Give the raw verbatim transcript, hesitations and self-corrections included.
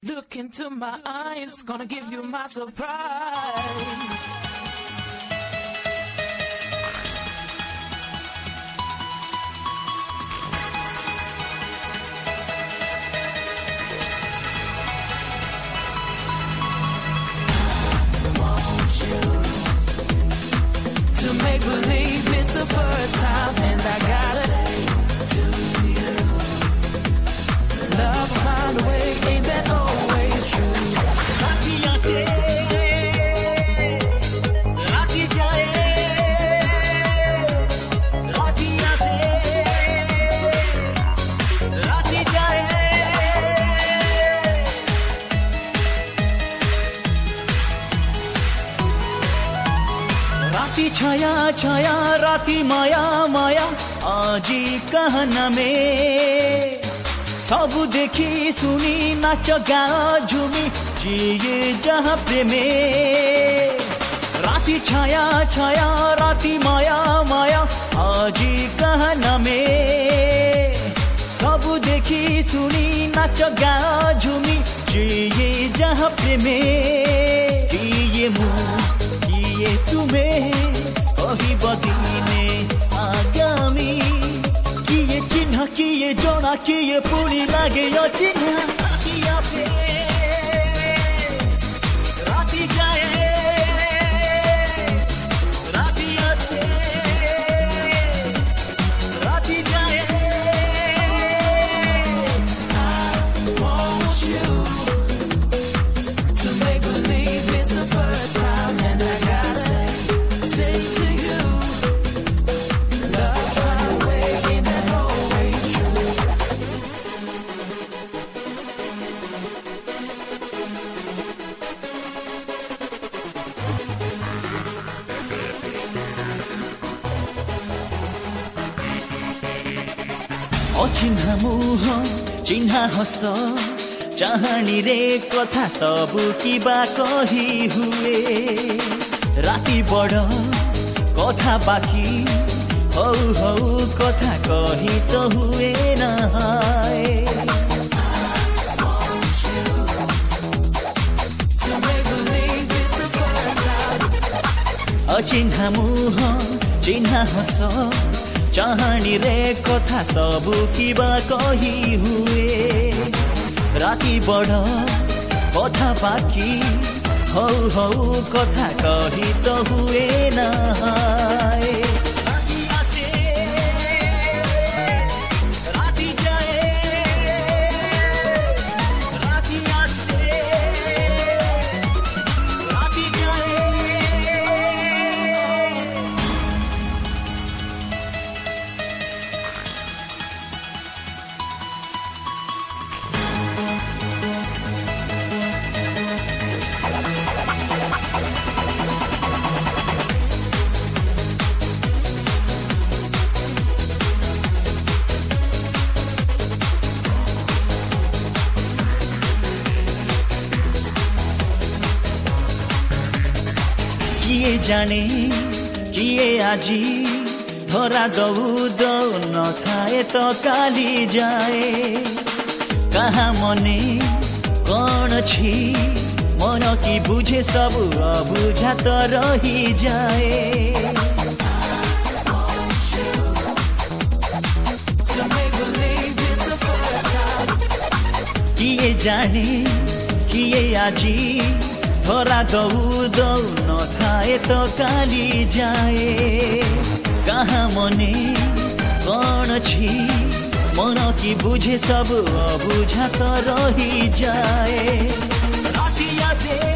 Look into my eyes, gonna give you my surprise. To make believe it's the first time, and I gotta say to you, love will find a way, ain't that always true? Ratiya se, rati jaye, ratiya se, rati jaye. राती छाया छाया राती माया माया आजी कहना में सब देखी सुनी नाच गाओ झूमी जिए जहाँ प्रेमे राती छाया छाया राती माया माया आजी कहना में सब देखी सुनी नाच गाओ झूमी जिए जहाँ प्रेमे किए मुँह किए तुम्हें बदिने आगामी किए चिन्ह किए जना किए पुरी लागे यो चिन्ह रातिया से राति जाए रातिया से राति जाए I want you to make believe it's the first time, and I gotta say say to you, love find a way, ain't that always true? अचिन्हा मुह चिन्हा हस चाहनी रे कथा सबु किबा कही हुए राति बड़ कथा बाकी हौ हौ कथा कही तो हुए ना अचिन्हा मुह चिन्हा हस चाहनी रे कथा सबु किबा कही हुए राति बड़ कथा बाकी हौ हौ कथा कही तो हुए ना रातिया से राति जाए रातिया से राति जाए किए जाने किए आजी धरा दऊ दऊ न थाए तो काली जाए कहाँ मने कौन छी मन की बुझे सब अबुझा तो रही जाए किए जाने किए आजी धरा दऊ दऊ न थाए तो काली जाए कहाँ मने कौन छी मन की बुझे सब अबुझा तो रही जाए रातिया से